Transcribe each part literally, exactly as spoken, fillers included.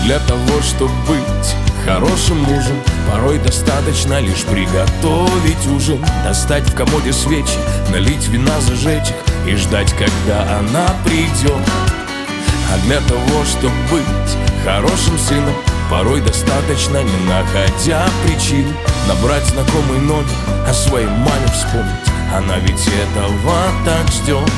для того, чтобы быть хорошим мужем, порой достаточно лишь приготовить ужин, достать в комоде свечи, налить вина, зажечь их и ждать, когда она придет. А для того, чтобы быть хорошим сыном, порой достаточно, не находя причин, набрать знакомый номер, о своей маме вспомнить. Она ведь этого так ждет.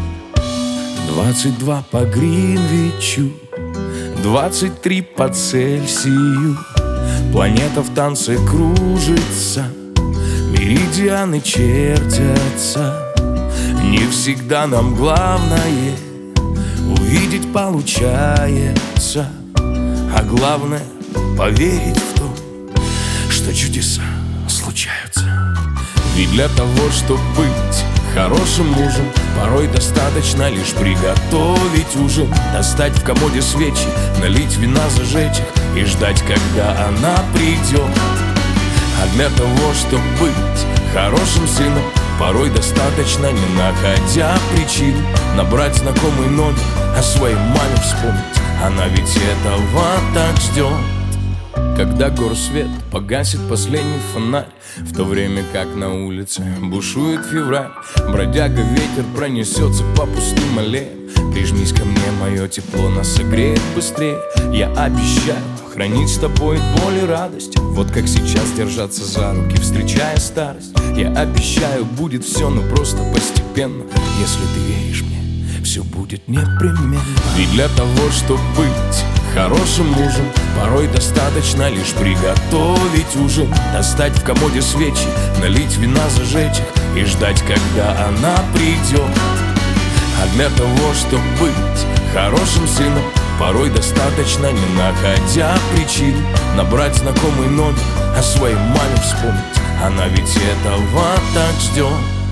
Двадцать два по Гринвичу, двадцать три по Цельсию. Планета в танце кружится, меридианы чертятся. Не всегда нам главное увидеть получается, а главное поверить в то, что чудеса случаются. Ведь для того, чтобы быть хорошим мужем, порой достаточно лишь приготовить ужин, достать в комоде свечи, налить вина, зажечь их и ждать, когда она придет. А для того, чтобы быть хорошим сыном, порой достаточно, не находя причин, набрать знакомый номер, о своей маме вспомнить. Она ведь этого так ждет. Когда горсвет погасит последний фонарь, в то время как на улице бушует февраль, бродяга ветер пронесется по пустым аллеям. Прижмись ко мне, мое тепло нас согреет быстрее. Я обещаю хранить с тобой боль и радость, вот как сейчас держаться за руки, встречая старость. Я обещаю, будет все, но просто постепенно. Если ты веришь мне, все будет непременно. Ведь для того, чтобы быть хорошим мужем, порой достаточно лишь приготовить ужин, достать в комоде свечи, налить вина, зажечь их и ждать, когда она придет. А для того, чтобы быть хорошим сыном, порой достаточно, не находя причин, набрать знакомый номер, о своей маме вспомнить. Она ведь этого так ждет.